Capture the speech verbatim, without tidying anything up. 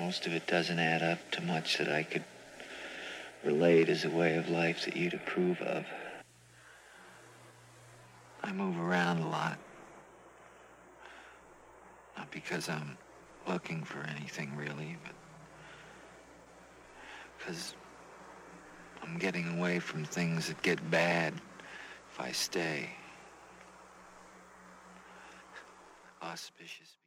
most of it doesn't add up to much that I could relate as a way of life that you'd approve of. I move around a lot. Not because I'm looking for anything really, but because I'm getting away from things that get bad if I stay. Auspicious.